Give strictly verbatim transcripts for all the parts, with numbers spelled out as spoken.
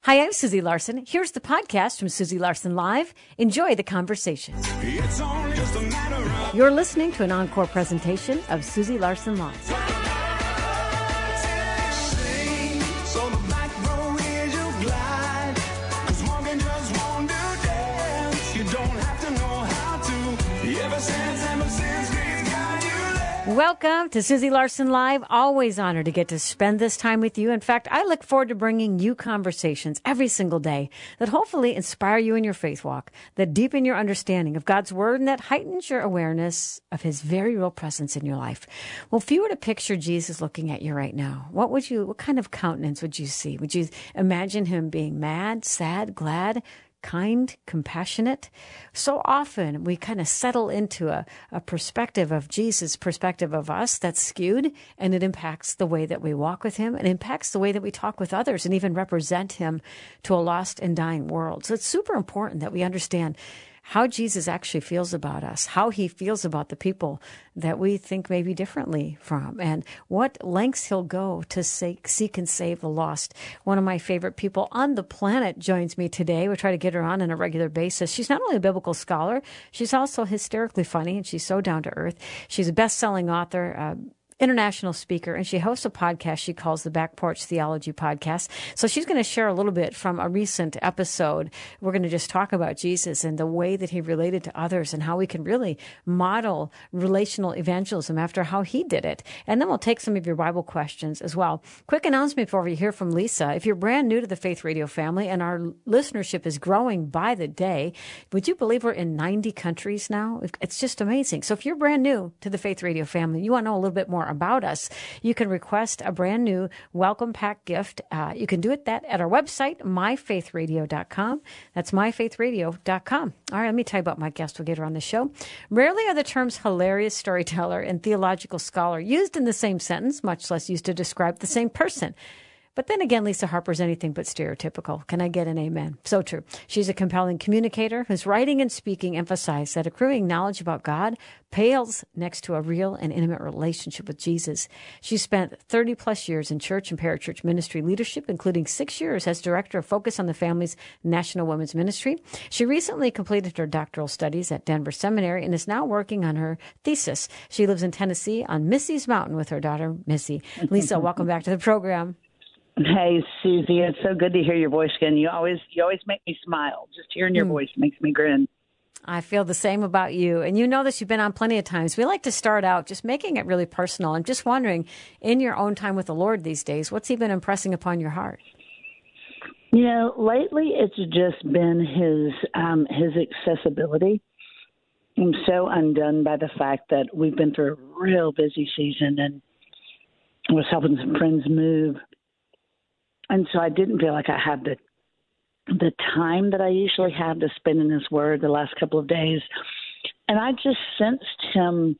Hi, I'm Susie Larson. Here's the podcast from Susie Larson Live. Enjoy the conversation. It's only just a matter of You're listening to an encore presentation of Susie Larson Live. sing, so the back row is your glide. 'Cause walking just won't do dance. You don't have to know how to. Ever since, ever since, he's got you there. Welcome to Susie Larson Live. Always honored to get to spend this time with you. In fact, I look forward to bringing you conversations every single day that hopefully inspire you in your faith walk, that deepen your understanding of God's Word, and that heightens your awareness of His very real presence in your life. Well, if you were to picture Jesus looking at you right now, what would you, what kind of countenance would you see? Would you imagine Him being mad, sad, glad, kind, compassionate? So often we kind of settle into a, a perspective of Jesus' perspective of us that's skewed, and it impacts the way that we walk with Him. It impacts the way that we talk with others and even represent Him to a lost and dying world. So it's super important that we understand how Jesus actually feels about us, how He feels about the people that we think maybe differently from, and what lengths He'll go to seek and save the lost. One of my favorite people on the planet joins me today. We try to get her on on a regular basis. She's not only a biblical scholar, she's also hysterically funny, and she's so down to earth. She's a best-selling author, uh, international speaker, and she hosts a podcast she calls the Back Porch Theology Podcast. So she's going to share a little bit from a recent episode. We're going to just talk about Jesus and the way that He related to others and how we can really model relational evangelism after how He did it. And then we'll take some of your Bible questions as well. Quick announcement before we hear from Lisa. If you're brand new to the Faith Radio family and our listenership is growing by the day, would you believe we're in ninety countries now? It's just amazing. So if you're brand new to the Faith Radio family, you want to know a little bit more about us, you can request a brand new welcome pack gift. Uh, you can do it that at our website, my faith radio dot com. That's my faith radio dot com. All right, let me tell you about my guest. We'll get her on the show. Rarely are the terms hilarious storyteller and theological scholar used in the same sentence, much less used to describe the same person. But then again, Lisa Harper's anything but stereotypical. Can I get an amen? So true. She's a compelling communicator whose writing and speaking emphasize that accruing knowledge about God pales next to a real and intimate relationship with Jesus. She spent thirty plus years in church and parachurch ministry leadership, including six years as director of Focus on the Family's National Women's Ministry. She recently completed her doctoral studies at Denver Seminary and is now working on her thesis. She lives in Tennessee on Missy's Mountain with her daughter, Missy. Lisa, welcome back to the program. Hey, Susie, it's so good to hear your voice again. You always you always make me smile. Just hearing your mm. voice makes me grin. I feel the same about you. And you know this, you've been on plenty of times. We like to start out just making it really personal. I'm just wondering, in your own time with the Lord these days, what's He been impressing upon your heart? You know, lately it's just been His um, His accessibility. I'm so undone by the fact that we've been through a real busy season, and I was helping some friends move. And so I didn't feel like I had the the time that I usually have to spend in His Word the last couple of days. And I just sensed Him.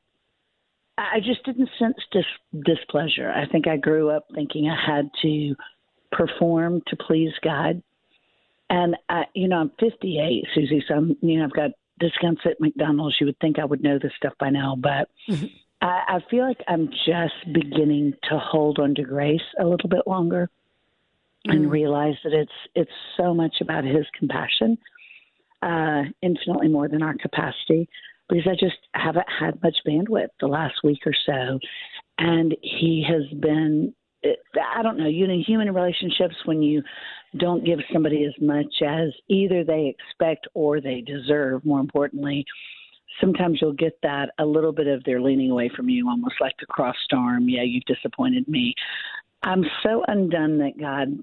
I just didn't sense dis- displeasure. I think I grew up thinking I had to perform to please God. And, I, you know, I'm fifty-eight, Susie, so I'm, you know, I've got discounts at McDonald's. You would think I would know this stuff by now. But mm-hmm. I, I feel like I'm just beginning to hold on to grace a little bit longer. And realize that it's it's so much about His compassion, uh, infinitely more than our capacity, because I just haven't had much bandwidth the last week or so. And He has been, I don't know, you know, human relationships, when you don't give somebody as much as either they expect or they deserve, more importantly, sometimes you'll get that, a little bit of their leaning away from you, almost like the crossed arm. Yeah, you've disappointed me. I'm so undone that God,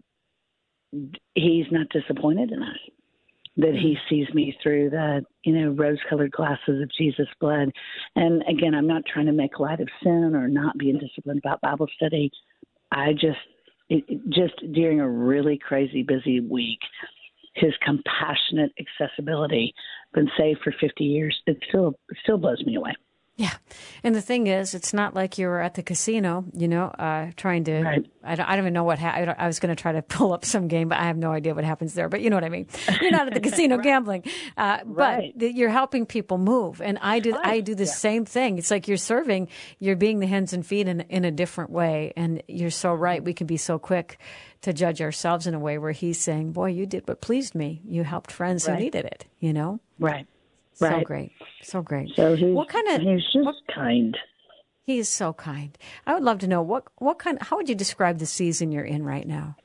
He's not disappointed in us, that He sees me through the, you know, rose-colored glasses of Jesus' blood. And again, I'm not trying to make light of sin or not being disciplined about Bible study. I just, it, just during a really crazy busy week, His compassionate accessibility, been saved for fifty years, it still, it still blows me away. Yeah. And the thing is, it's not like you were at the casino, you know, uh, trying to, Right. I, don't, I don't even know what, ha- I, don't, I was going to try to pull up some game, but I have no idea what happens there. But you know what I mean? You're not at the casino Right. gambling, uh, Right. but th- you're helping people move. And I do, Right. I do the Yeah. same thing. It's like you're serving, you're being the hands and feet in, in a different way. And you're so right. We can be so quick to judge ourselves in a way where he's saying, boy, you did what pleased me. You helped friends Right. who needed it, you know? Right. So Right. great. So great. So he's, what kind of, he's just what, kind. he is so kind. I would love to know what what kind. How would you describe the season you're in right now?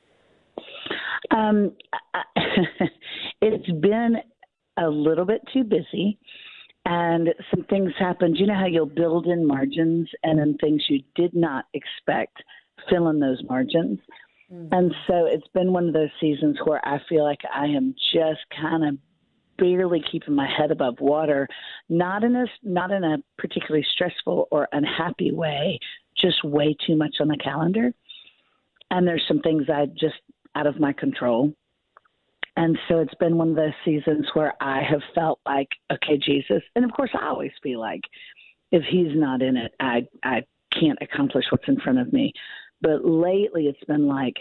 Um, it's been a little bit too busy, and some things happened. You know how you'll build in margins, and then things you did not expect fill in those margins. Mm-hmm. And so it's been one of those seasons where I feel like I am just kind of barely keeping my head above water, not in a not in a particularly stressful or unhappy way, just way too much on the calendar. And there's some things I just out of my control. And so it's been one of those seasons where I have felt like, okay, Jesus. And of course I always feel like if he's not in it, I I can't accomplish what's in front of me. But lately it's been like,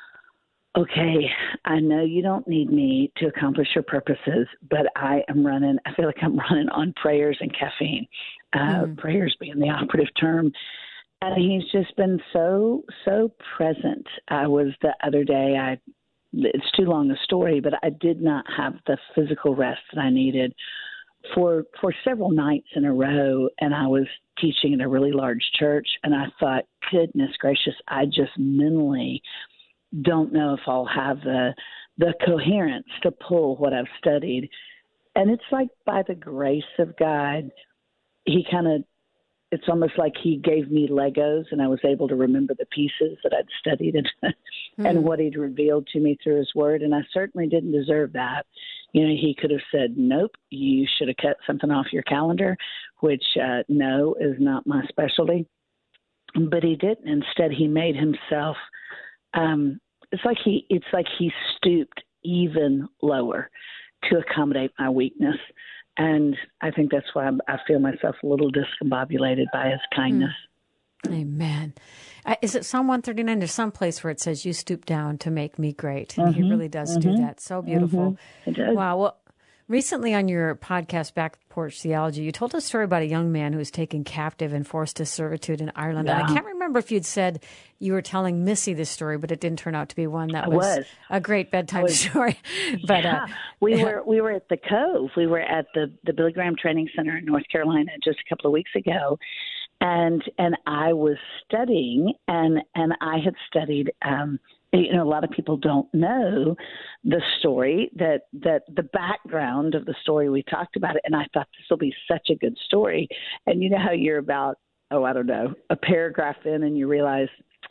okay, I know you don't need me to accomplish your purposes, but I am running, I feel like I'm running on prayers and caffeine, uh, mm. prayers being the operative term. And he's just been so, so present. I was the other day, I, it's too long a story, but I did not have the physical rest that I needed for, for several nights in a row. And I was teaching in a really large church. And I thought, goodness gracious, I just mentally don't know if I'll have the the coherence to pull what I've studied. And it's like by the grace of God, he kind of, it's almost like he gave me Legos and I was able to remember the pieces that I'd studied and, mm-hmm. and what he'd revealed to me through his word. And I certainly didn't deserve that. You know, he could have said, nope, you should have cut something off your calendar, which uh, no is not my specialty. But he didn't. Instead, he made himself Um, it's like he, it's like he stooped even lower to accommodate my weakness. And I think that's why I'm, I feel myself a little discombobulated by his kindness. Mm. Amen. Uh, is it Psalm one thirty-nine? There's some place where it says, you stoop down to make me great. And mm-hmm. he really does mm-hmm. do that. So beautiful. Mm-hmm. It does. Wow. Well, recently on your podcast, Back Porch Theology, you told a story about a young man who was taken captive and forced to servitude in Ireland. Yeah. And I can't remember if you'd said you were telling Missy this story, but it didn't turn out to be one that was, was. a great bedtime was. story. But yeah. uh, we yeah. were we were at the Cove. We were at the, the Billy Graham Training Center in North Carolina just a couple of weeks ago. And and I was studying, and, and I had studied um, you know, a lot of people don't know the story, that, that the background of the story. We talked about it, and I thought this will be such a good story. And you know how you're about, oh, I don't know, a paragraph in, and you realize,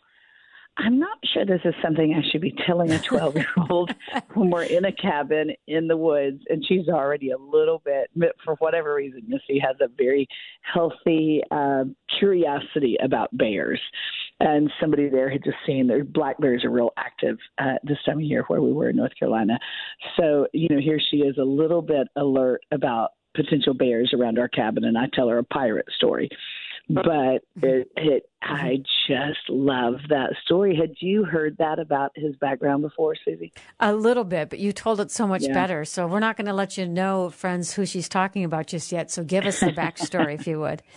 I'm not sure this is something I should be telling a twelve-year-old when we're in a cabin in the woods, and she's already a little bit, for whatever reason, Missy has a very healthy uh, curiosity about bears. And somebody there had just seen their black bears are real active uh, this time of year where we were in North Carolina. So, you know, here she is a little bit alert about potential bears around our cabin, and I tell her a pirate story. But it, it, I just love that story. Had you heard that about his background before, Susie? A little bit, but you told it so much yeah. better. So we're not going to let you know, friends, who she's talking about just yet. So give us the backstory, if you would.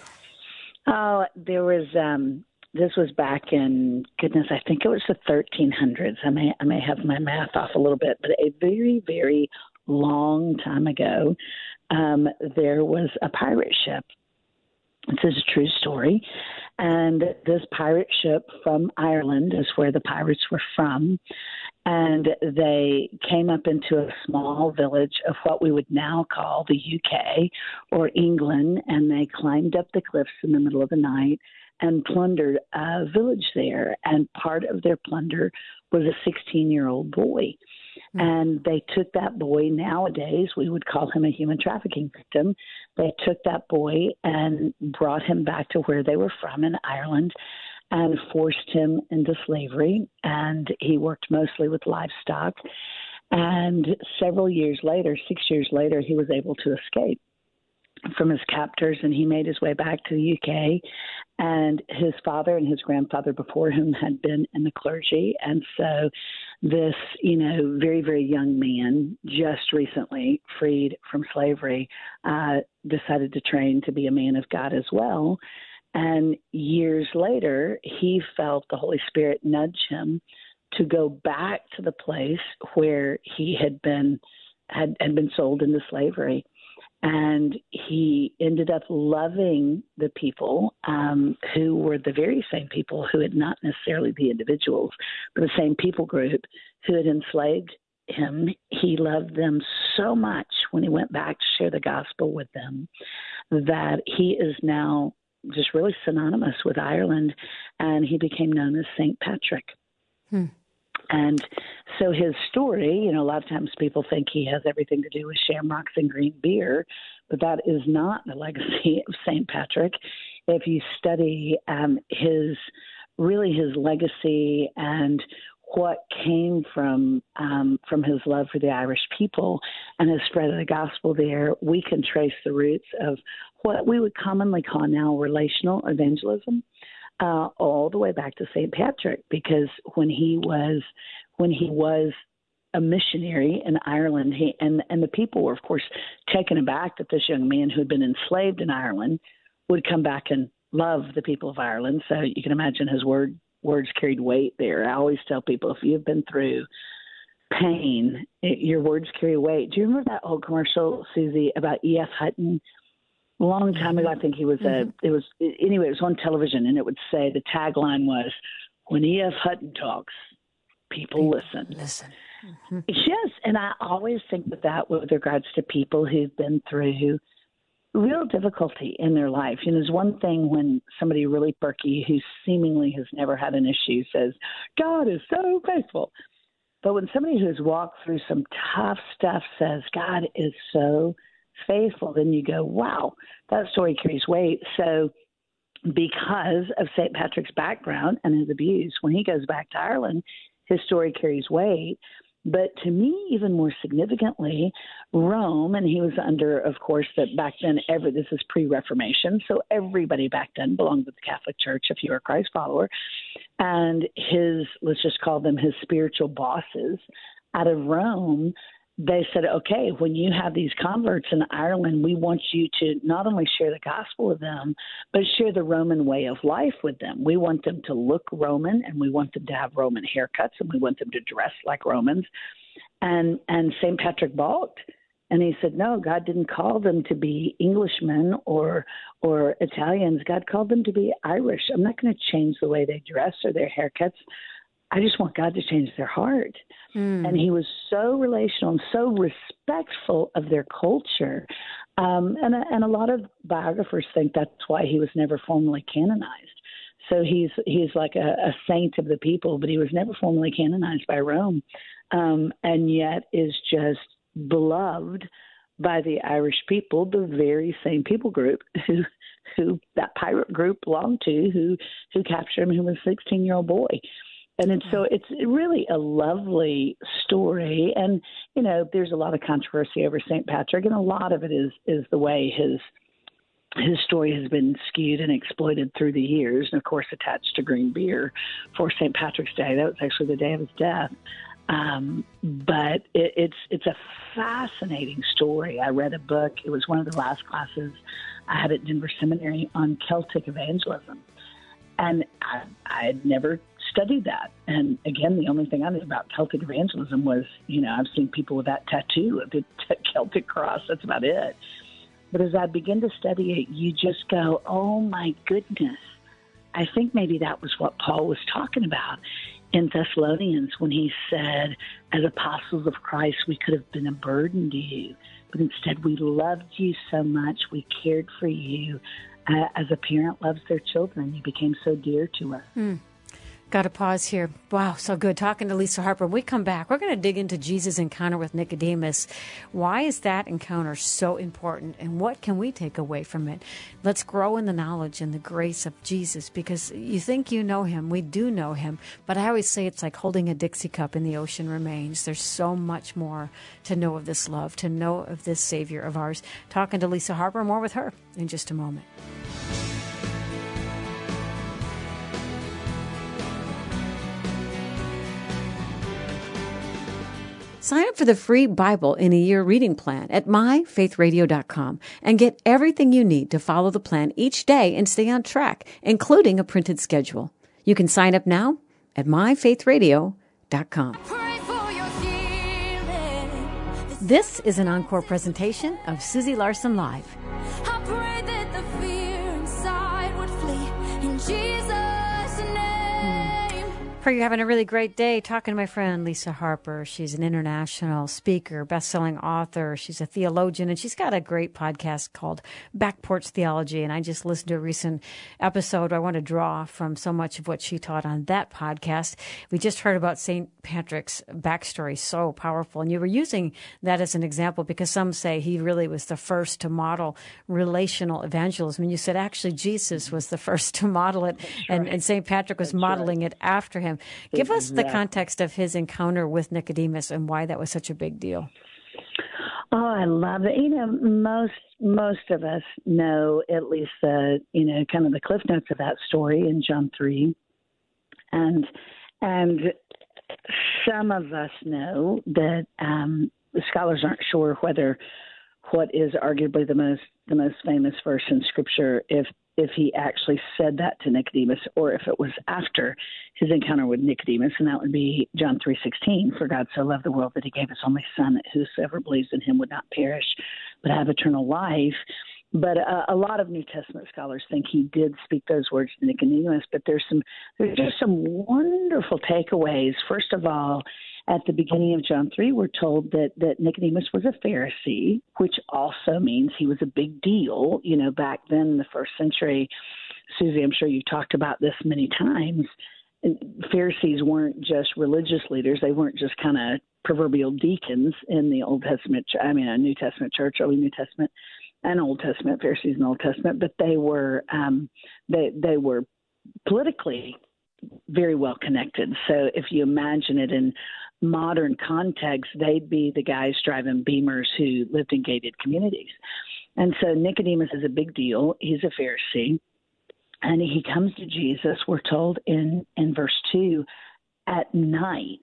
Oh, there was, um, this was back in, goodness, I think it was the thirteen hundreds. I may, I may have my math off a little bit, but a very, very long time ago, um, there was a pirate ship. This is a true story. And this pirate ship from Ireland is where the pirates were from. And they came up into a small village of what we would now call the U K or England. And they climbed up the cliffs in the middle of the night and plundered a village there. And part of their plunder was a sixteen-year-old boy. And they took that boy. Nowadays, we would call him a human trafficking victim. They took that boy and brought him back to where they were from in Ireland and forced him into slavery. And he worked mostly with livestock. And several years later, six years later, he was able to escape. from his captors, and he made his way back to the U K. And his father and his grandfather before him had been in the clergy. And so this, you know, very, very young man, just recently freed from slavery, uh, decided to train to be a man of God as well. And years later, he felt the Holy Spirit nudge him to go back to the place where he had been had, had been sold into slavery. And he ended up loving the people um, who were the very same people who had not necessarily the individuals, but the same people group who had enslaved him. He loved them so much when he went back to share the gospel with them that he is now just really synonymous with Ireland, and he became known as Saint Patrick. Hmm. And so his story, you know, a lot of times people think he has everything to do with shamrocks and green beer, but that is not the legacy of Saint Patrick. If you study um, his, really his legacy and what came from um, from his love for the Irish people and his spread of the gospel there, we can trace the roots of what we would commonly call now relational evangelism. Uh, all the way back to Saint Patrick, because when he was when he was a missionary in Ireland, he and, and the people were, of course, taken aback that this young man who had been enslaved in Ireland would come back and love the people of Ireland. So you can imagine his word words carried weight there. I always tell people, if you've been through pain, it, your words carry weight. Do you remember that old commercial, Susie, about E F. Hutton? A long time ago, I think he was a, it was, anyway, it was on television, and it would say, the tagline was, when E F. Hutton talks, people listen. Listen. Mm-hmm. Yes, and I always think with that with regards to people who've been through real difficulty in their life. You know, there's one thing when somebody really perky who seemingly has never had an issue says, God is so faithful. But when somebody who's walked through some tough stuff says, God is so faithful, then you go, wow, that story carries weight. So because of Saint Patrick's background and his abuse, when he goes back to Ireland, his story carries weight. But to me, even more significantly, Rome, and he was under, of course, that back then, every this is pre-Reformation, so everybody back then belonged to the Catholic Church if you were a Christ follower. And his, let's just call them his spiritual bosses out of Rome, they said, okay, when you have these converts in Ireland, we want you to not only share the gospel with them, but share the Roman way of life with them. We want them to look Roman, and we want them to have Roman haircuts, and we want them to dress like Romans. And and Saint Patrick balked, and he said, no, God didn't call them to be Englishmen or or Italians. God called them to be Irish. I'm not going to change the way they dress or their haircuts. I just want God to change their heart. Mm. And he was so relational and so respectful of their culture. Um, and, and a lot of biographers think that's why he was never formally canonized. So he's he's like a, a saint of the people, but he was never formally canonized by Rome, um, and yet is just beloved by the Irish people, the very same people group who who that pirate group belonged to, who who captured him, who was a sixteen-year-old boy. And it's, so it's really a lovely story. And, you know, there's a lot of controversy over Saint Patrick, and a lot of it is is the way his his story has been skewed and exploited through the years, and, of course, attached to green beer for Saint Patrick's Day. That was actually the day of his death. Um, but it, it's it's a fascinating story. I read a book. It was one of the last classes I had at Denver Seminary on Celtic evangelism. And I, I had never studied that. And again, the only thing I knew about Celtic evangelism was, you know, I've seen people with that tattoo, the Celtic cross. That's about it. But as I begin to study it, you just go, oh, my goodness. I think maybe that was what Paul was talking about in Thessalonians when he said, as apostles of Christ, we could have been a burden to you. But instead, we loved you so much. We cared for you. Uh, as a parent loves their children. You became so dear to us. Hmm. Got to pause here. Wow, so good. Talking to Lisa Harper. When we come back, we're going to dig into Jesus' encounter with Nicodemus. Why is that encounter so important, and what can we take away from it? Let's grow in the knowledge and the grace of Jesus, because you think you know him. We do know him, but I always say it's like holding a Dixie cup and the ocean remains. There's so much more to know of this love, to know of this Savior of ours. Talking to Lisa Harper. More with her in just a moment. Sign up for the free Bible in a Year reading plan at my faith radio dot com and get everything you need to follow the plan each day and stay on track, including a printed schedule. You can sign up now at my faith radio dot com. This is an encore presentation of Susie Larson Live. I pray that the fear inside would flee in Jesus' name. Pray you're having a really great day. Talking to my friend Lisa Harper. She's an international speaker, best-selling author. She's a theologian, and she's got a great podcast called Back Porch Theology. And I just listened to a recent episode. I want to draw from so much of what she taught on that podcast. We just heard about Saint Patrick's backstory, so powerful. And you were using that as an example because some say he really was the first to model relational evangelism. And you said actually Jesus was the first to model it, and, and Saint Patrick was That's modeling right. it after him. Give us the context of his encounter with Nicodemus and why that was such a big deal. Oh, I love it. You know, most most of us know at least the, you know, kind of the cliff notes of that story in John three. And and some of us know that um, the scholars aren't sure whether what is arguably the most the most famous verse in Scripture, if if he actually said that to Nicodemus, or if it was after his encounter with Nicodemus, and that would be John three sixteen. For God so loved the world that he gave his only Son, that whosoever believes in him would not perish, but have eternal life. But uh, a lot of New Testament scholars think he did speak those words to Nicodemus. But there's some there's just some wonderful takeaways. First of all, at the beginning of John three, we're told that, that Nicodemus was a Pharisee, which also means he was a big deal. You know, back then in the first century, Susie, I'm sure you talked about this many times. Pharisees weren't just religious leaders. They weren't just kind of proverbial deacons in the Old Testament, I mean, a New Testament church, early New Testament and Old Testament, Pharisees in the Old Testament, but they were um, they they were politically very well connected. So if you imagine it in modern context, they'd be the guys driving Beamers who lived in gated communities. And so Nicodemus is a big deal. He's a Pharisee, and he comes to Jesus, we're told in, in verse two, at night.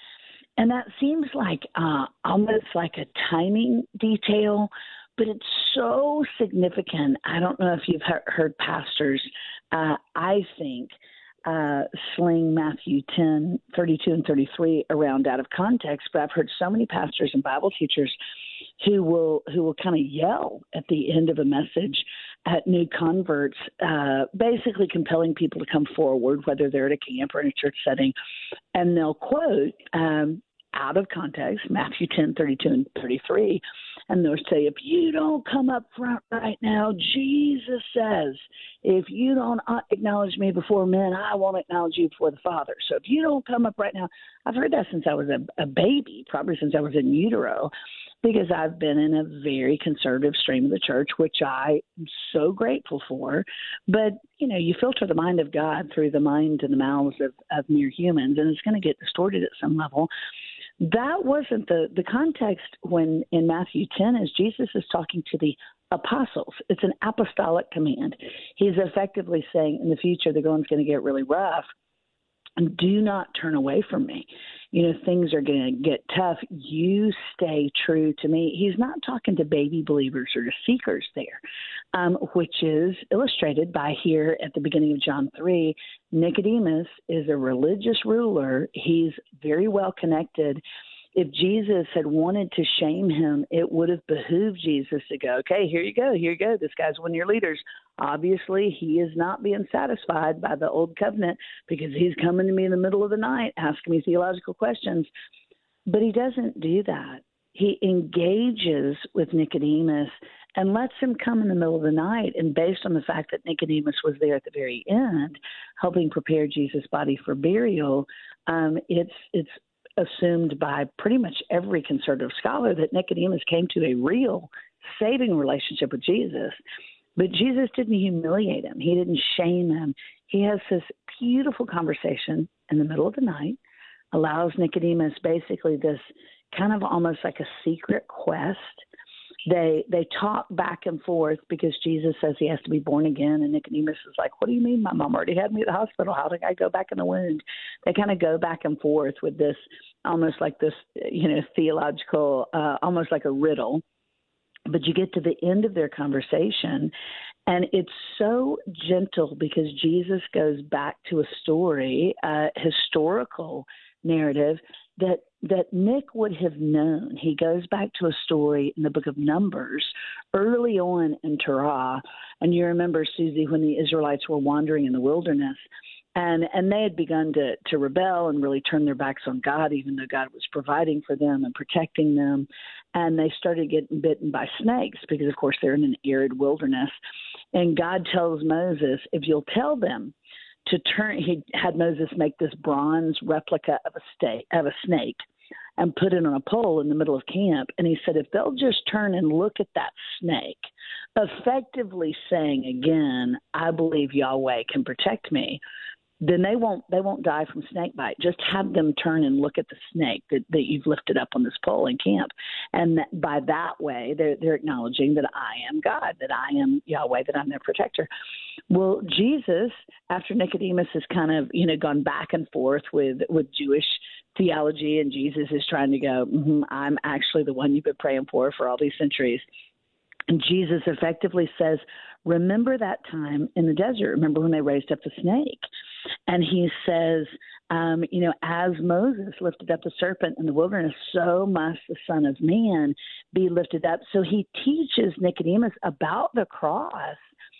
And that seems like uh, almost like a timing detail, but it's so significant. I don't know if you've he- heard pastors, uh, I think, uh, sling Matthew ten, thirty-two and thirty-three around out of context, but I've heard so many pastors and Bible teachers who will who will kind of yell at the end of a message at new converts, uh, basically compelling people to come forward, whether they're at a camp or in a church setting, and they'll quote um, out of context Matthew ten, thirty-two and thirty-three, and they'll say, if you don't come up front right now, Jesus says, if you don't acknowledge me before men, I won't acknowledge you before the Father. So if you don't come up right now, I've heard that since I was a, a baby, probably since I was in utero, because I've been in a very conservative stream of the church, which I am so grateful for. But, you know, you filter the mind of God through the mind and the mouths of, of mere humans, and it's going to get distorted at some level. That wasn't the, the context when in Matthew ten is Jesus is talking to the apostles. It's an apostolic command. He's effectively saying in the future the going's going to get really rough, and do not turn away from me. You know, things are going to get tough. You stay true to me. He's not talking to baby believers or to seekers there, um, which is illustrated by here at the beginning of John three. Nicodemus is a religious ruler. He's very well connected. If Jesus had wanted to shame him, it would have behooved Jesus to go, okay, here you go, here you go. This guy's one of your leaders. Obviously, he is not being satisfied by the old covenant because he's coming to me in the middle of the night asking me theological questions. But he doesn't do that. he engages with Nicodemus and lets him come in the middle of the night. And based on the fact that Nicodemus was there at the very end, helping prepare Jesus' body for burial, um, it's it's assumed by pretty much every conservative scholar that Nicodemus came to a real saving relationship with Jesus. But Jesus didn't humiliate him. He didn't shame him. He has this beautiful conversation in the middle of the night, allows Nicodemus basically this kind of almost like a secret quest. They they talk back and forth because Jesus says he has to be born again, and Nicodemus is like, what do you mean? My mom already had me at the hospital. How did I go back in the womb? They kind of go back and forth with this, almost like this, you know, theological, uh, almost like a riddle. But you get to the end of their conversation, and it's so gentle because Jesus goes back to a story, a historical narrative that that Nick would have known. He goes back to a story in the book of Numbers early on in Torah. And you remember, Susie, when the Israelites were wandering in the wilderness, and, and they had begun to, to rebel and really turn their backs on God, even though God was providing for them and protecting them. And they started getting bitten by snakes because, of course, they're in an arid wilderness. And God tells Moses, if you'll tell them to turn, he had Moses make this bronze replica of a, sta- of a snake and put it on a pole in the middle of camp. And he said, if they'll just turn and look at that snake, effectively saying again, I believe Yahweh can protect me, then they won't they won't die from snake bite. Just have them turn and look at the snake that, that you've lifted up on this pole in camp. And that, by that way, they're, they're acknowledging that I am God, that I am Yahweh, that I'm their protector. Well, Jesus, after Nicodemus has kind of, you know, gone back and forth with, with Jewish theology, and Jesus is trying to go, mm-hmm, I'm actually the one you've been praying for for all these centuries. And Jesus effectively says, remember that time in the desert. Remember when they raised up the snake? And he says, um, you know, as Moses lifted up the serpent in the wilderness, so must the Son of Man be lifted up. So he teaches Nicodemus about the cross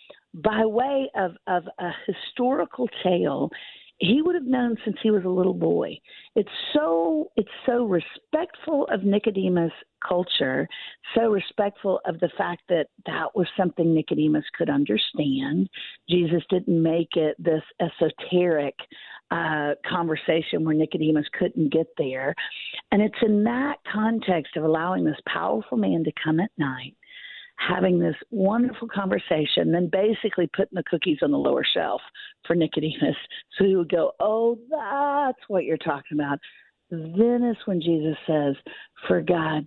by way of, of a historical tale he would have known since he was a little boy. It's so it's so respectful of Nicodemus' culture, so respectful of the fact that that was something Nicodemus could understand. Jesus didn't make it this esoteric uh, conversation where Nicodemus couldn't get there. And it's in that context of allowing this powerful man to come at night, having this wonderful conversation, then basically putting the cookies on the lower shelf for Nicodemus. So he would go, oh, that's what you're talking about. Then is when Jesus says, for God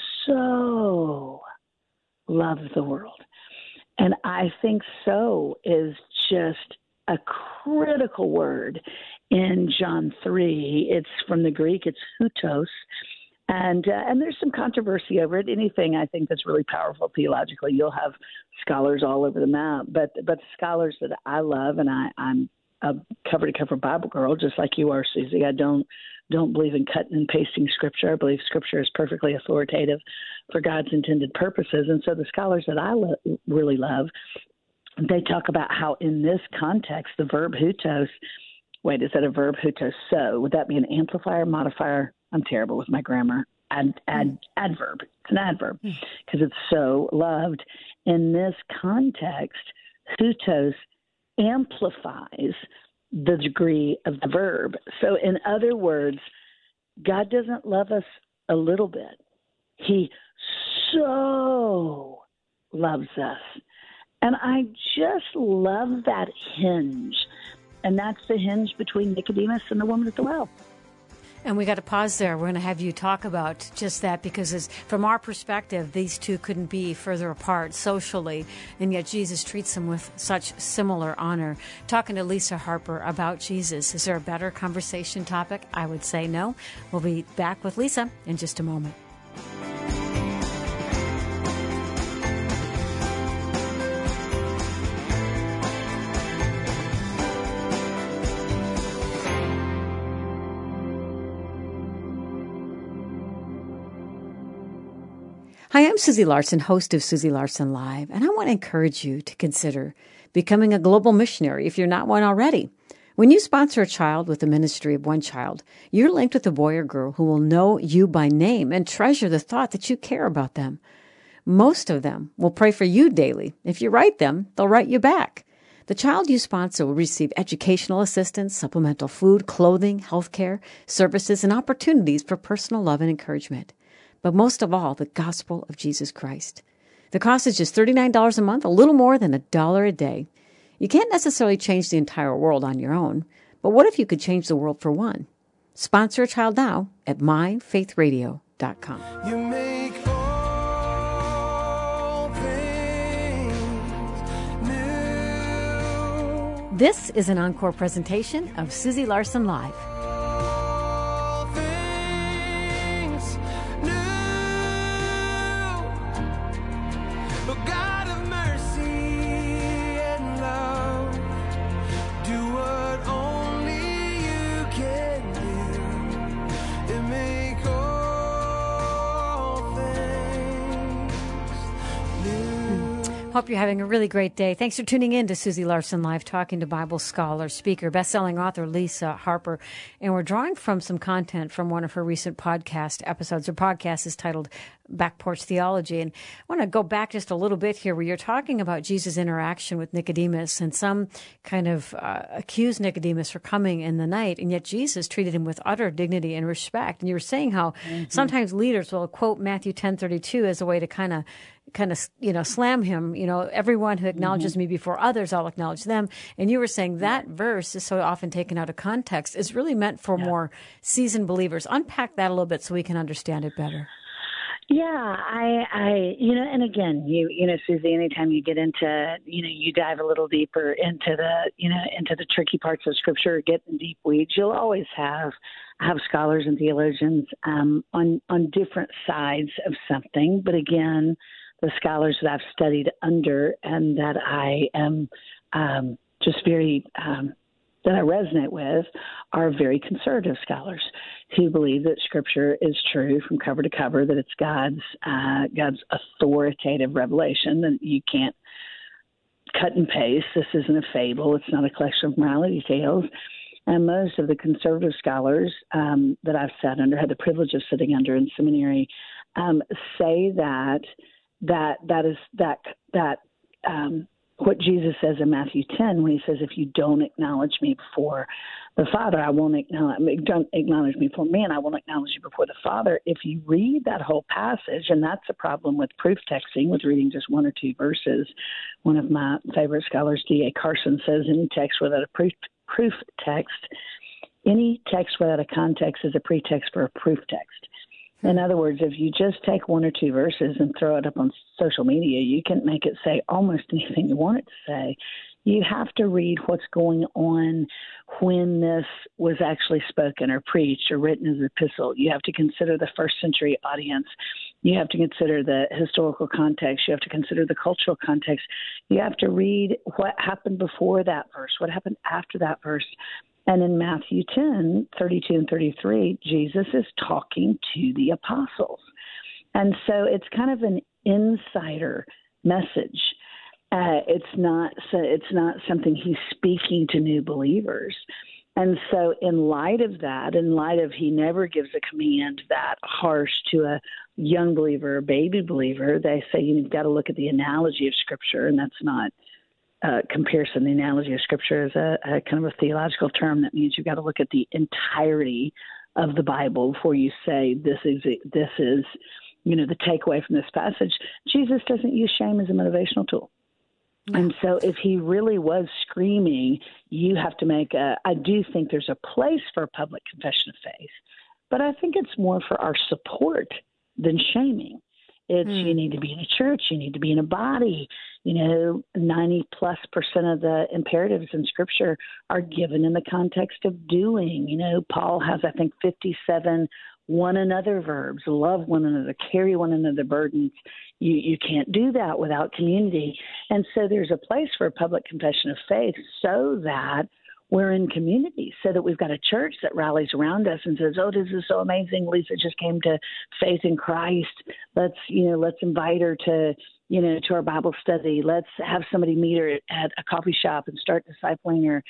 so loved the world. And I think so is just a critical word in John three. It's from the Greek, it's hutos. And uh, and there's some controversy over it. Anything I think that's really powerful theologically, you'll have scholars all over the map. But but the scholars that I love, and I, I'm a cover-to-cover Bible girl, just like you are, Susie. I don't don't believe in cutting and pasting Scripture. I believe Scripture is perfectly authoritative for God's intended purposes. And so the scholars that I lo- really love, they talk about how in this context, the verb hutos, wait, is that a verb, hutos? So would that be an amplifier, modifier? I'm terrible with my grammar. Ad, ad, adverb. It's an adverb because it's so loved. In this context, hutos amplifies the degree of the verb. So in other words, God doesn't love us a little bit. He so loves us. And I just love that hinge. And that's the hinge between Nicodemus and the woman at the well. And we got to pause there. We're going to have you talk about just that because as, from our perspective, these two couldn't be further apart socially, and yet Jesus treats them with such similar honor. Talking to Lisa Harper about Jesus. Is there a better conversation topic? I would say no. We'll be back with Lisa in just a moment. Hi, I'm Susie Larson, host of Susie Larson Live, and I want to encourage you to consider becoming a global missionary if you're not one already. When you sponsor a child with the ministry of one child, you're linked with a boy or girl who will know you by name and treasure the thought that you care about them. Most of them will pray for you daily. If you write them, they'll write you back. The child you sponsor will receive educational assistance, supplemental food, clothing, health care, services, and opportunities for personal love and encouragement. But most of all, the gospel of Jesus Christ. The cost is just thirty-nine dollars a month, a little more than a dollar a day. You can't necessarily change the entire world on your own, but what if you could change the world for one? Sponsor a child now at my faith radio dot com. You make all things new. This is an encore presentation of Susie Larson Live. All things new. Oh, God of mercy and love, do what only you can do and make all things new. Hope you're having a really great day. Thanks for tuning in to Susie Larson Live, talking to Bible scholar, speaker, best-selling author Lisa Harper. And we're drawing from some content from one of her recent podcast episodes. Her podcast is titled Back Porch Theology. And I want to go back just a little bit here where you're talking about Jesus' interaction with Nicodemus, and some kind of uh, accused Nicodemus for coming in the night, and yet Jesus treated him with utter dignity and respect. And you were saying how mm-hmm. sometimes leaders will quote Matthew ten thirty-two as a way to kind of kind of, you know, slam him. You know, everyone who acknowledges mm-hmm. me before others, I'll acknowledge them. And you were saying that verse is so often taken out of context. It's really meant for yeah. more seasoned believers. Unpack that a little bit so we can understand it better. Yeah, I, I, you know, and again, you, you know, Susie, anytime you get into, you know, you dive a little deeper into the, you know, into the tricky parts of Scripture, get in deep weeds, you'll always have, have scholars and theologians um, on, on different sides of something. But again, the scholars that I've studied under and that I am um, just very, um, that I resonate with are very conservative scholars who believe that Scripture is true from cover to cover, that it's God's uh, God's authoritative revelation, that you can't cut and paste. This isn't a fable. It's not a collection of morality tales. And most of the conservative scholars um, that I've sat under, had the privilege of sitting under in seminary, um, say that that that is that that um, what Jesus says in Matthew ten, when he says, if you don't acknowledge me before the Father, I won't acknowledge, don't acknowledge me before man, I won't acknowledge you before the Father. If you read that whole passage, and that's a problem with proof texting, with reading just one or two verses. One of my favorite scholars, D A Carson, says any text without a proof, proof text, any text without a context is a pretext for a proof text. In other words, if you just take one or two verses and throw it up on social media, you can make it say almost anything you want it to say. You have to read what's going on when this was actually spoken or preached or written as an epistle. You have to consider the first century audience. You have to consider the historical context. You have to consider the cultural context. You have to read what happened before that verse, what happened after that verse. And in Matthew ten, thirty-two and thirty-three, Jesus is talking to the apostles. And so it's kind of an insider message. Uh, it's not so it's not something he's speaking to new believers. And so in light of that, in light of he never gives a command that harsh to a young believer, a baby believer, they say you've got to look at the analogy of Scripture, and that's not Uh, comparison. The analogy of Scripture is a, a kind of a theological term that means you've got to look at the entirety of the Bible before you say this is this is you know the takeaway from this passage. Jesus doesn't use shame as a motivational tool, no. And so if he really was screaming, you have to make a. I do think there's a place for public confession of faith, but I think it's more for our support than shaming. It's mm. you need to be in a church, you need to be in a body. You know, ninety plus percent of the imperatives in Scripture are given in the context of doing. You know, Paul has, I think, fifty-seven one another verbs, love one another, carry one another burdens. You, you can't do that without community. And so there's a place for a public confession of faith so that we're in community, so that we've got a church that rallies around us and says, oh, this is so amazing. Lisa just came to faith in Christ. Let's, you know, let's invite her to, you know, to our Bible study. Let's have somebody meet her at a coffee shop and start discipling her.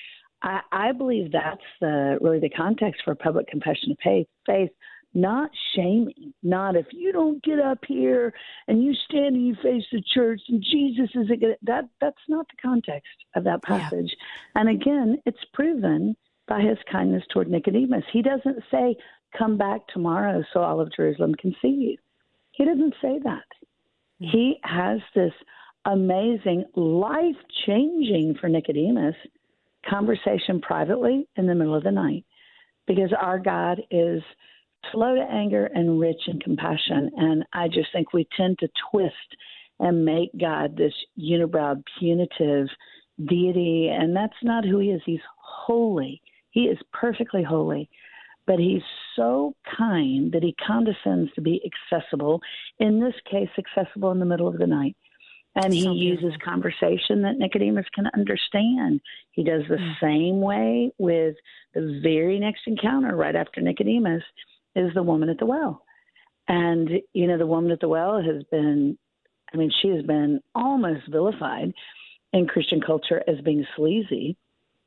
I, I believe that's the really the context for public confession of faith, faith, not shaming, not if you don't get up here and you stand and you face the church and Jesus isn't going to, that, that's not the context of that passage. Yeah. And again, it's proven by his kindness toward Nicodemus. He doesn't say, come back tomorrow so all of Jerusalem can see you. He doesn't say that. Mm-hmm. He has this amazing, life-changing for Nicodemus conversation privately in the middle of the night, because our God is slow to anger and rich in compassion. And I just think we tend to twist and make God this unibrow, punitive deity, and that's not who he is. He's holy. He is perfectly holy, but he's so kind that he condescends to be accessible, in this case, accessible in the middle of the night. And he so uses conversation that Nicodemus can understand. He does the mm. same way with the very next encounter right after Nicodemus is the woman at the well. And, you know, the woman at the well has been, I mean, she has been almost vilified in Christian culture as being sleazy.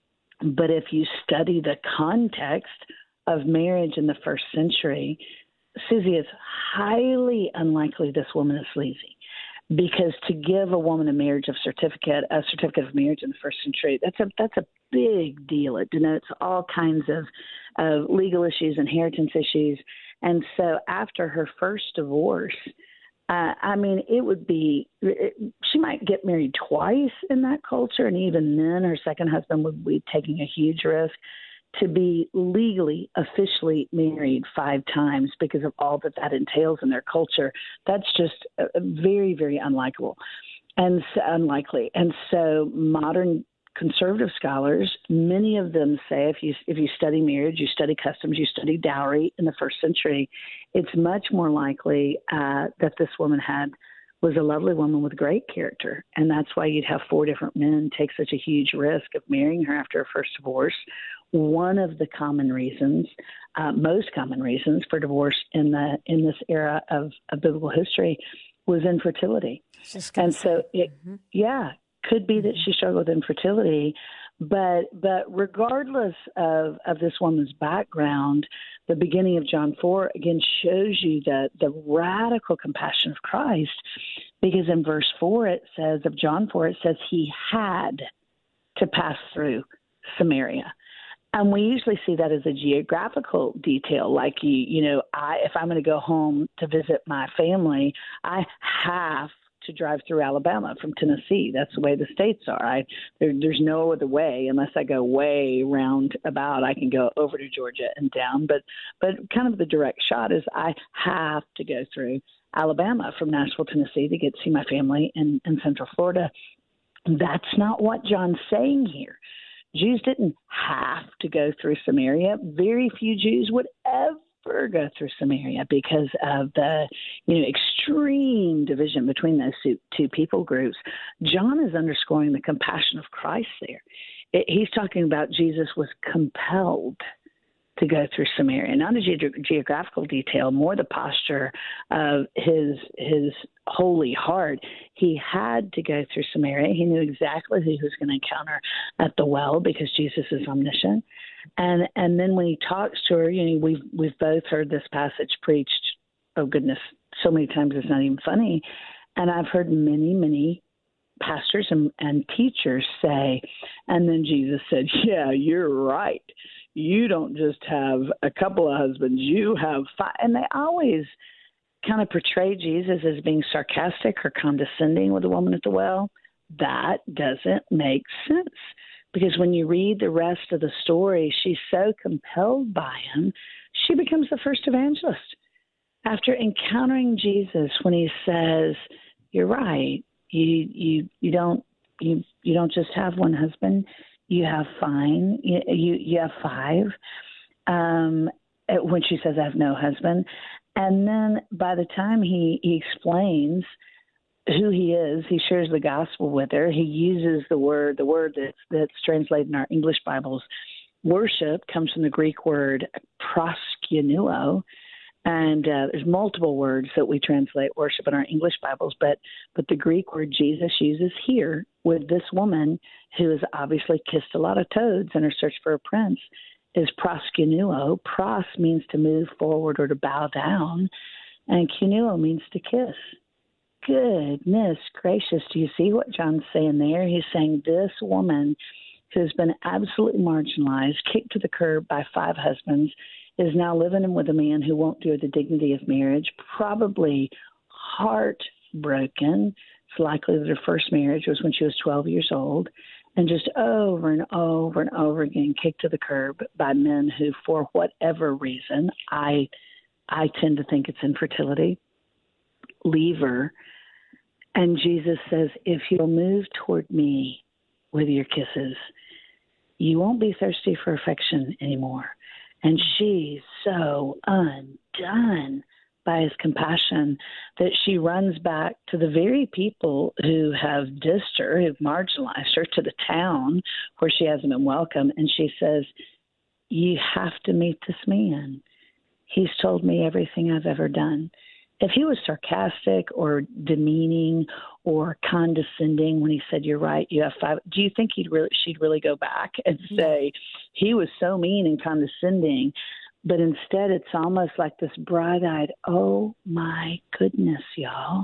But if you study the context of marriage in the first century, Susie, it's highly unlikely this woman is sleazy. Because to give a woman a marriage of certificate, a certificate of marriage in the first century, that's a that's a big deal. It denotes all kinds of, of legal issues, inheritance issues. And so after her first divorce, uh, I mean, it would be, it, she might get married twice in that culture. And even then her second husband would be taking a huge risk to be legally, officially married five times because of all that that entails in their culture. That's just uh, very, very unlikable and so, unlikely. And so modern conservative scholars, many of them say if you if you study marriage, you study customs, you study dowry in the first century, it's much more likely uh, that this woman had was a lovely woman with great character. And that's why you'd have four different men take such a huge risk of marrying her after her first divorce. One of the common reasons, uh, most common reasons for divorce in the in this era of, of biblical history was infertility. And so it, mm-hmm. yeah, could be that she struggled with infertility, but but regardless of, of this woman's background, the beginning of John four again shows you the, the radical compassion of Christ, because in verse four it says of John four, it says he had to pass through Samaria. And we usually see that as a geographical detail, like, you, you know, I if I'm going to go home to visit my family, I have to drive through Alabama from Tennessee. That's the way the states are. I, there, there's no other way unless I go way round about. I can go over to Georgia and down, but but kind of the direct shot is I have to go through Alabama from Nashville, Tennessee to get to see my family in, in Central Florida. That's not what John's saying here. Jews didn't have to go through Samaria. Very few Jews would ever go through Samaria because of the, you know, extreme division between those two, two people groups. John is underscoring the compassion of Christ there. It, he's talking about Jesus was compelled to go through Samaria, not a ge- geographical detail, more the posture of his his holy heart. He had to go through Samaria. He knew exactly who he was going to encounter at the well because Jesus is omniscient. And and then when he talks to her, you know, we've we've both heard this passage preached, oh goodness, so many times it's not even funny. And I've heard many, many pastors and, and teachers say, and then Jesus said, yeah, you're right. You don't just have a couple of husbands, you have five. And they always kind of portray Jesus as being sarcastic or condescending with the woman at the well. That doesn't make sense, because when you read the rest of the story, she's so compelled by him, she becomes the first evangelist. After encountering Jesus, when he says, you're right, you you you don't you you don't just have one husband, you have fine you you, you have five. Um, when she says, I have no husband. And then by the time he, he explains who he is, he shares the gospel with her. He uses the word, the word that's, that's translated in our English Bibles. Worship comes from the Greek word proskunuo, And uh, there's multiple words that we translate worship in our English Bibles, but but the Greek word Jesus uses here with this woman who has obviously kissed a lot of toads in her search for a prince is proskunuo. Pros means to move forward or to bow down, and kunuo means to kiss. Goodness gracious, do you see what John's saying there? He's saying this woman who's been absolutely marginalized, kicked to the curb by five husbands, is now living with a man who won't do her the dignity of marriage, probably heartbroken. It's likely that her first marriage was when she was twelve years old, and just over and over and over again kicked to the curb by men who, for whatever reason, I I tend to think it's infertility, leave her. And Jesus says, if you'll move toward me with your kisses, you won't be thirsty for affection anymore. And she's so undone by his compassion that she runs back to the very people who have dissed her, who've marginalized her, to the town where she hasn't been welcome. And she says, you have to meet this man. He's told me everything I've ever done. If he was sarcastic or demeaning or condescending when he said, you're right, you have five, do you think he'd really, she'd really go back and say, he was so mean and condescending? But instead, it's almost like this bright-eyed, oh, my goodness, y'all.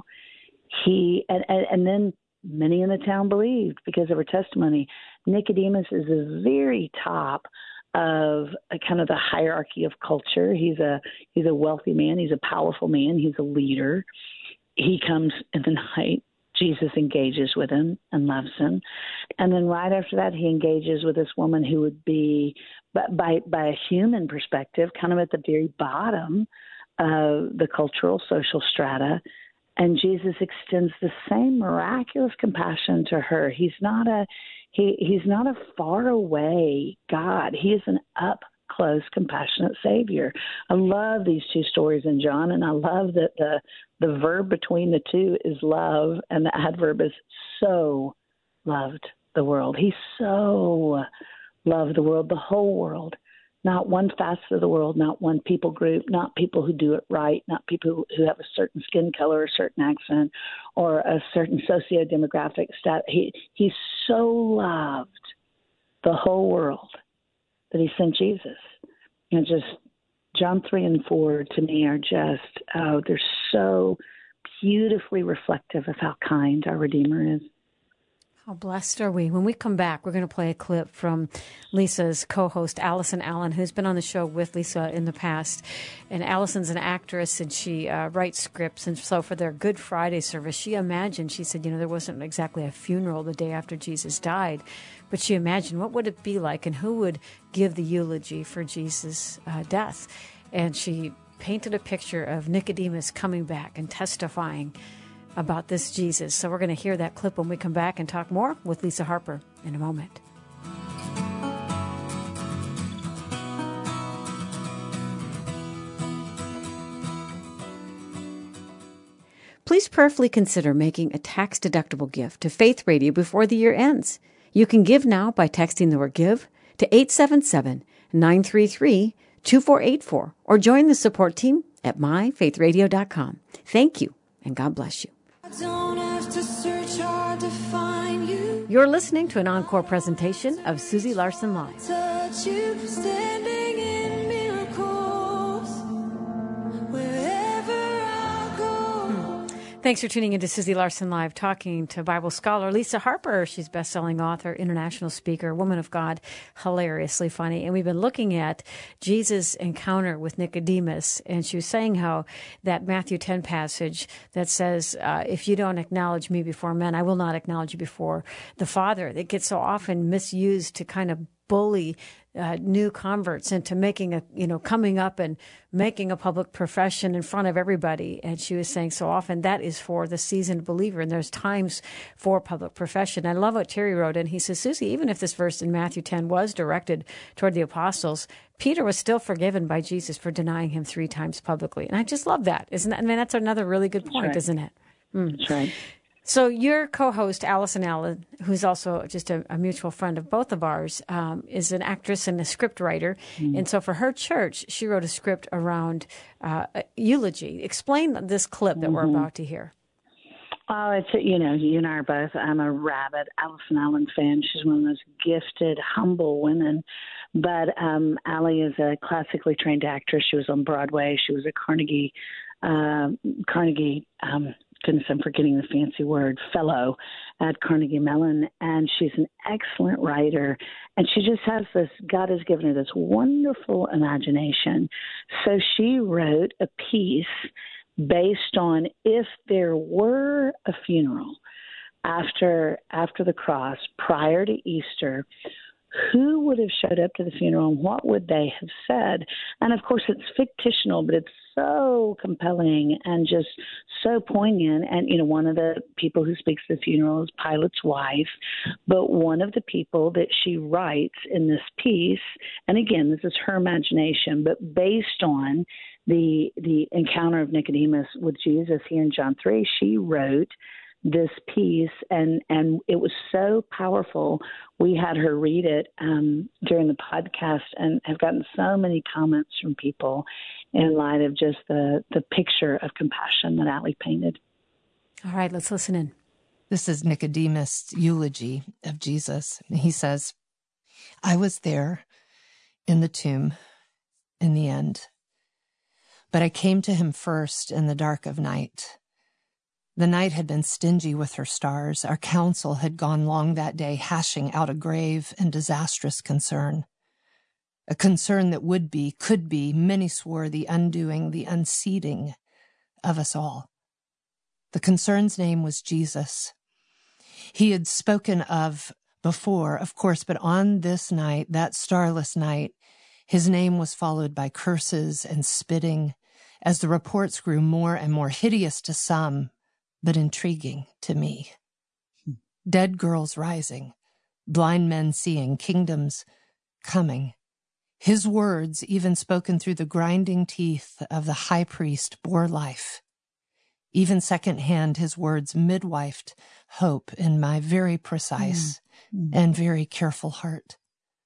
He, and, and, and then many in the town believed because of her testimony. Nicodemus is the very top of a kind of the hierarchy of culture. He's a he's a wealthy man. He's a powerful man. He's a leader. He comes in the night. Jesus engages with him and loves him. And then right after that, he engages with this woman who would be, by, by a human perspective, kind of at the very bottom of the cultural, social strata. And Jesus extends the same miraculous compassion to her. He's not a he he's not a far away God. He is an up close, compassionate Savior. I love these two stories in John, and I love that the the verb between the two is love, and the adverb is so loved the world. He so loved the world, the whole world. Not one facet of the world, not one people group, not people who do it right, not people who have a certain skin color, a certain accent, or a certain socio-demographic stat. He, he so loved the whole world that he sent Jesus. And just John three and four to me are just, oh, they're so beautifully reflective of how kind our Redeemer is. How blessed are we? When we come back, we're going to play a clip from Lisa's co-host, Allison Allen, who's been on the show with Lisa in the past. And Allison's an actress, and she uh, writes scripts. And so for their Good Friday service, she imagined, she said, you know, there wasn't exactly a funeral the day after Jesus died, but she imagined what would it be like and who would give the eulogy for Jesus' uh, death. And she painted a picture of Nicodemus coming back and testifying about this Jesus. So we're going to hear that clip when we come back and talk more with Lisa Harper in a moment. Please prayerfully consider making a tax-deductible gift to Faith Radio before the year ends. You can give now by texting the word GIVE to eight seven seven, nine three three, two four eight four or join the support team at my faith radio dot com. Thank you, and God bless you. Don't have to search hard to find you. You're listening to an encore presentation of Susie Larson Live. Touch you, standing in miracles. Wherever I go. Thanks for tuning into Susie Larson Live, talking to Bible scholar Lisa Harper. She's best-selling author, international speaker, woman of God, hilariously funny. And we've been looking at Jesus' encounter with Nicodemus. And she was saying how that Matthew ten passage that says, uh, if you don't acknowledge me before men, I will not acknowledge you before the Father, that gets so often misused to kind of bully uh, new converts into making a, you know, coming up and making a public profession in front of everybody. And she was saying so often that is for the seasoned believer, and there's times for public profession. I love what Terry wrote, and he says, Susie, even if this verse in Matthew ten was directed toward the apostles, Peter was still forgiven by Jesus for denying him three times publicly. And I just love that. Isn't that, I mean, that's another really good point, right. isn't it? Mm. That's right. So your co-host, Allison Allen, who's also just a, a mutual friend of both of ours, um, is an actress and a script writer. Mm. And so for her church, she wrote a script around uh, a eulogy. Explain this clip that mm-hmm. we're about to hear. Oh, it's, you know, you and I are both, I'm a rabid Allison Allen fan. She's one of those gifted, humble women. But um, Allie is a classically trained actress. She was on Broadway. She was a Carnegie, uh, Carnegie, um, goodness, I'm forgetting the fancy word, fellow at Carnegie Mellon. And she's an excellent writer. And she just has this, God has given her this wonderful imagination. So she wrote a piece based on if there were a funeral after after the cross prior to Easter, who would have showed up to the funeral and what would they have said? And of course, it's fictional, but it's so compelling and just so poignant. And, you know, one of the people who speaks at the funeral is Pilate's wife. But one of the people that she writes in this piece, and again, this is her imagination, but based on the the encounter of Nicodemus with Jesus here in John three, she wrote this piece, and, and it was so powerful. We had her read it um, during the podcast and have gotten so many comments from people in light of just the, the picture of compassion that Allie painted. All right, let's listen in. This is Nicodemus' eulogy of Jesus. He says, I was there in the tomb in the end, but I came to him first in the dark of night. The night had been stingy with her stars. Our council had gone long that day, hashing out a grave and disastrous concern. A concern that would be, could be, many swore, the undoing, the unseating of us all. The concern's name was Jesus. He had spoken of before, of course, but on this night, that starless night, his name was followed by curses and spitting, as the reports grew more and more hideous to some, but intriguing to me. Hmm. Dead girls rising, blind men seeing, kingdoms coming. His words, even spoken through the grinding teeth of the high priest, bore life. Even secondhand, his words midwifed hope in my very precise mm. and very careful heart.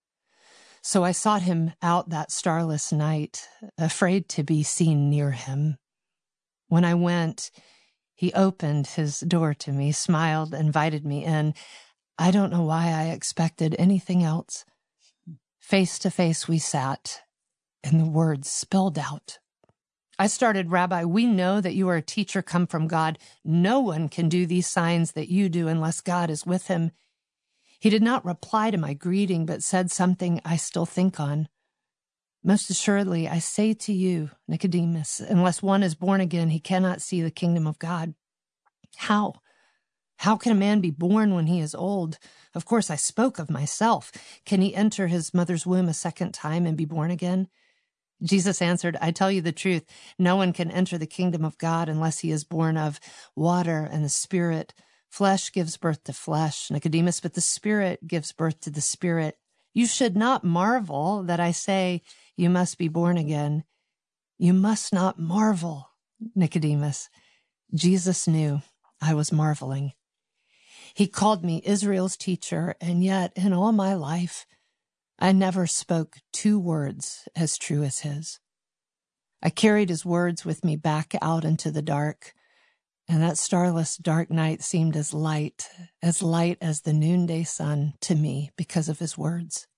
So I sought him out that starless night, afraid to be seen near him. When I went, he opened his door to me, smiled, invited me in. I don't know why I expected anything else. Face to face we sat, and the words spilled out. I started, Rabbi, we know that you are a teacher come from God. No one can do these signs that you do unless God is with him. He did not reply to my greeting, but said something I still think on. Most assuredly, I say to you, Nicodemus, unless one is born again, he cannot see the kingdom of God. How? How can a man be born when he is old? Of course, I spoke of myself. Can he enter his mother's womb a second time and be born again? Jesus answered, I tell you the truth, no one can enter the kingdom of God unless he is born of water and the Spirit. Flesh gives birth to flesh, Nicodemus, but the Spirit gives birth to the Spirit. You should not marvel that I say you must be born again. You must not marvel, Nicodemus. Jesus knew I was marveling. He called me Israel's teacher, and yet in all my life, I never spoke two words as true as his. I carried his words with me back out into the dark, and that starless dark night seemed as light, as light as the noonday sun to me because of his words.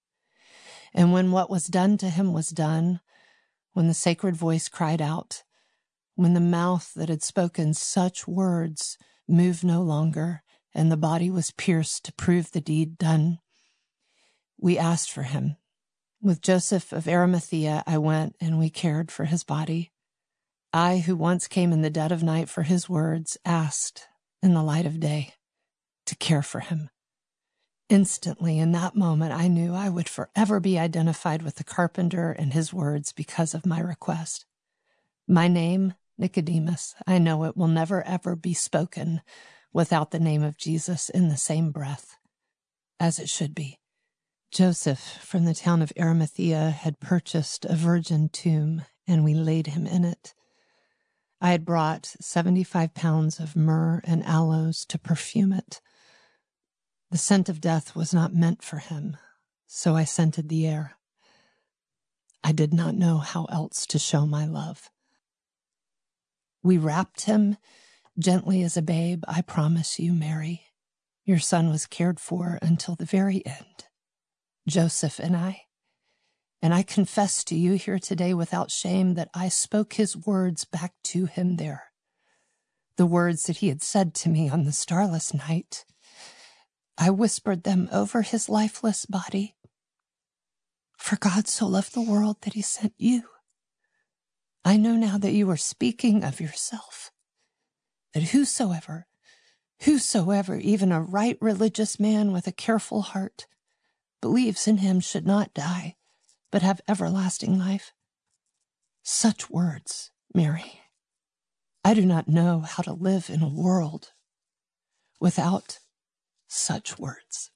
And when what was done to him was done, when the sacred voice cried out, when the mouth that had spoken such words moved no longer, and the body was pierced to prove the deed done, we asked for him. With Joseph of Arimathea, I went and we cared for his body. I, who once came in the dead of night for his words, asked in the light of day to care for him. Instantly, in that moment, I knew I would forever be identified with the carpenter and his words because of my request. My name, Nicodemus, I know it will never ever be spoken without the name of Jesus in the same breath, as it should be. Joseph from the town of Arimathea had purchased a virgin tomb, and we laid him in it. I had brought seventy-five pounds of myrrh and aloes to perfume it. The scent of death was not meant for him, so I scented the air. I did not know how else to show my love. We wrapped him gently as a babe, I promise you, Mary. Your son was cared for until the very end. Joseph and I. And I confess to you here today without shame that I spoke his words back to him there. The words that he had said to me on the starless night. I whispered them over his lifeless body. For God so loved the world that he sent you. I know now that you are speaking of yourself. That whosoever, whosoever, even a right religious man with a careful heart, believes in him should not die, but have everlasting life. Such words, Mary. I do not know how to live in a world without such words.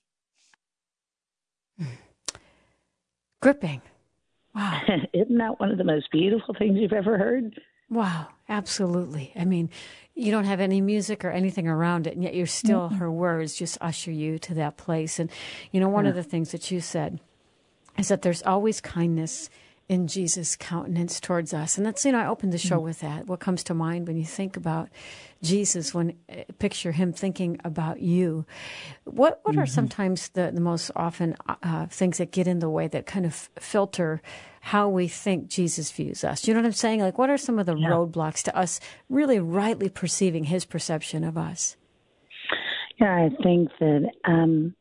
Gripping. Wow. Isn't that one of the most beautiful things you've ever heard? Wow, absolutely. I mean, you don't have any music or anything around it, and yet you're still, mm-hmm. her words just usher you to that place. And, you know, one yeah. of the things that you said is that there's always kindness in Jesus' countenance towards us. And that's, you know, I opened the show mm-hmm. with that. What comes to mind when you think about Jesus, when uh, picture him thinking about you? What what mm-hmm. are sometimes the, the most often uh, things that get in the way that kind of filter how we think Jesus views us? You know what I'm saying? Like, what are some of the yeah. roadblocks to us really rightly perceiving his perception of us? Yeah, I think that um,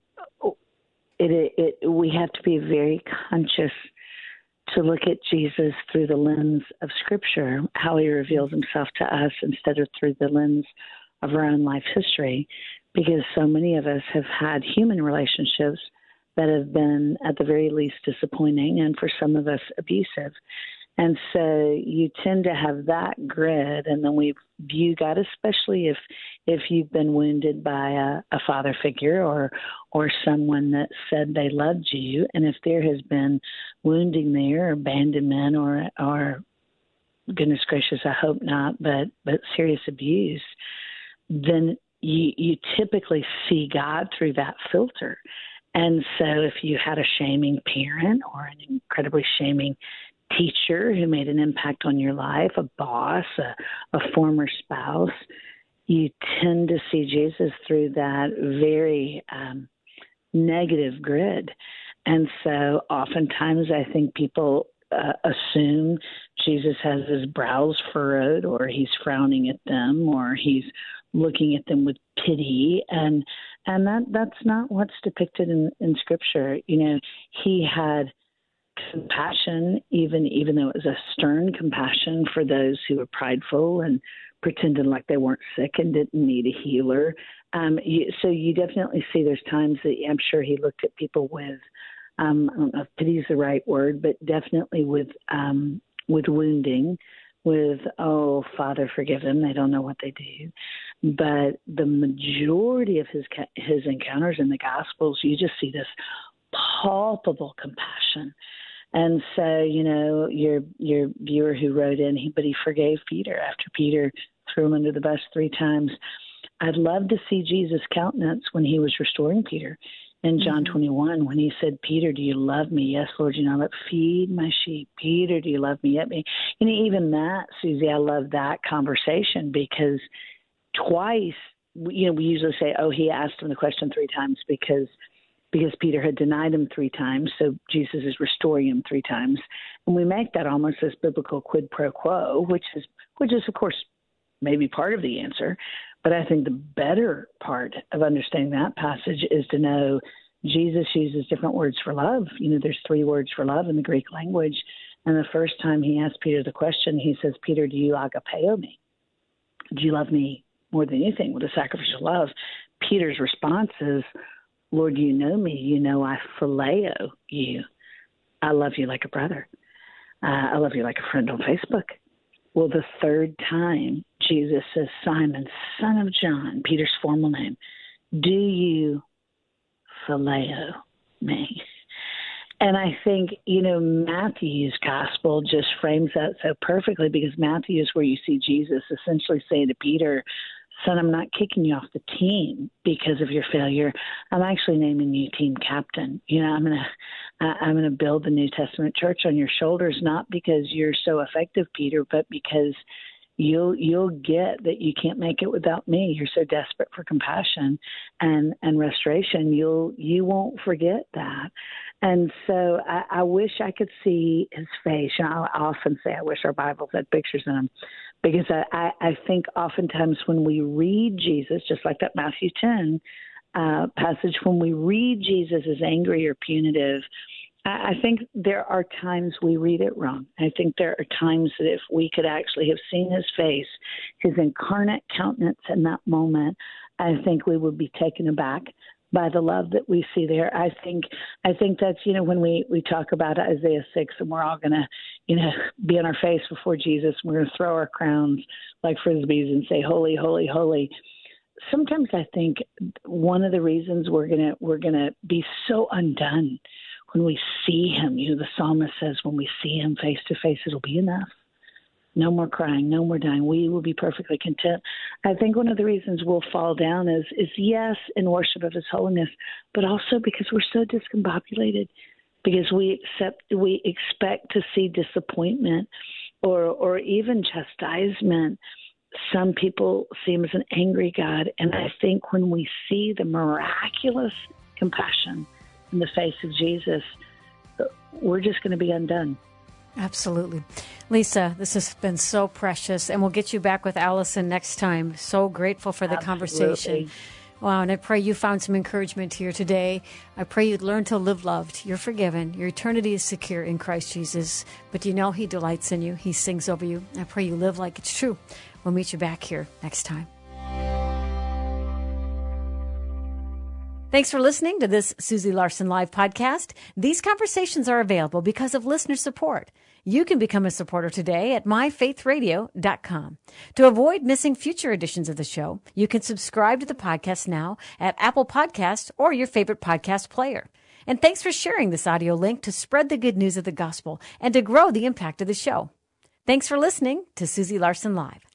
it, it, it we have to be very conscious to look at Jesus through the lens of Scripture, how he reveals himself to us instead of through the lens of our own life history, because so many of us have had human relationships that have been at the very least disappointing and for some of us abusive. And so you tend to have that grid, and then we view God, especially if if you've been wounded by a, a father figure or or someone that said they loved you, and if there has been wounding there, abandonment, or or goodness gracious, I hope not, but but serious abuse, then you you typically see God through that filter. And so if you had a shaming parent or an incredibly shaming teacher who made an impact on your life, a boss, a, a former spouse, you tend to see Jesus through that very um, negative grid. And so oftentimes I think people uh, assume Jesus has his brows furrowed, or he's frowning at them, or he's looking at them with pity. And and that that's not what's depicted in, in Scripture. You know, he had compassion, even even though it was a stern compassion for those who were prideful and pretended like they weren't sick and didn't need a healer. Um, you, so you definitely see there's times that I'm sure he looked at people with, um, I don't know if pity is the right word, but definitely with um, with wounding, with, oh, Father, forgive them, they don't know what they do. But the majority of his his encounters in the Gospels, you just see this palpable compassion. And so, you know, your your viewer who wrote in, he, but he forgave Peter after Peter threw him under the bus three times. I'd love to see Jesus' countenance when he was restoring Peter in John mm-hmm. twenty-one, when he said, Peter, do you love me? Yes, Lord, you know, let feed my sheep. Peter, do you love me? Yet me. And even that, Susie, I love that conversation, because twice, you know, we usually say, oh, he asked him the question three times because because Peter had denied him three times, so Jesus is restoring him three times. And we make that almost this biblical quid pro quo, which is, which is, of course, maybe part of the answer. But I think the better part of understanding that passage is to know Jesus uses different words for love. You know, there's three words for love in the Greek language. And the first time he asked Peter the question, he says, Peter, do you agapeo me? Do you love me more than anything with a sacrificial love? Peter's response is, Lord, you know me. You know I phileo you. I love you like a brother. Uh, I love you like a friend on Facebook. Well, the third time, Jesus says, Simon, son of John, Peter's formal name, do you phileo me? And I think, you know, Matthew's gospel just frames that so perfectly, because Matthew is where you see Jesus essentially say to Peter, son, I'm not kicking you off the team because of your failure. I'm actually naming you team captain. You know, I'm going to, uh, I'm going to build the New Testament church on your shoulders, not because you're so effective, Peter, but because you'll, you'll get that you can't make it without me. You're so desperate for compassion and, and restoration. You'll, you won't forget that. And so I, I wish I could see his face. You know, I often say I wish our Bibles had pictures in them, because I, I, I think oftentimes when we read Jesus, just like that Matthew ten uh, passage, when we read Jesus as angry or punitive, I, I think there are times we read it wrong. I think there are times that if we could actually have seen his face, his incarnate countenance in that moment, I think we would be taken aback by the love that we see there. I think I think that's, you know, when we, we talk about Isaiah six and we're all going to, you know, be on our face before Jesus, we're going to throw our crowns like frisbees and say, holy, holy, holy. Sometimes I think one of the reasons we're going to we're going to be so undone when we see him, you know, the psalmist says, when we see him face to face, it'll be enough. No more crying, no more dying. We will be perfectly content. I think one of the reasons we'll fall down is, is yes, in worship of his holiness, but also because we're so discombobulated, because we accept, we expect to see disappointment or, or even chastisement. Some people see him as an angry God. And I think when we see the miraculous compassion in the face of Jesus, we're just going to be undone. Absolutely. Lisa, this has been so precious, and we'll get you back with Allison next time. So grateful for the Absolutely. Conversation. Wow, and I pray you found some encouragement here today. I pray you'd learn to live loved. You're forgiven. Your eternity is secure in Christ Jesus. But you know he delights in you. He sings over you. I pray you live like it's true. We'll meet you back here next time. Thanks for listening to this Susie Larson Live podcast. These conversations are available because of listener support. You can become a supporter today at my faith radio dot com. To avoid missing future editions of the show, you can subscribe to the podcast now at Apple Podcasts or your favorite podcast player. And thanks for sharing this audio link to spread the good news of the gospel and to grow the impact of the show. Thanks for listening to Susie Larson Live.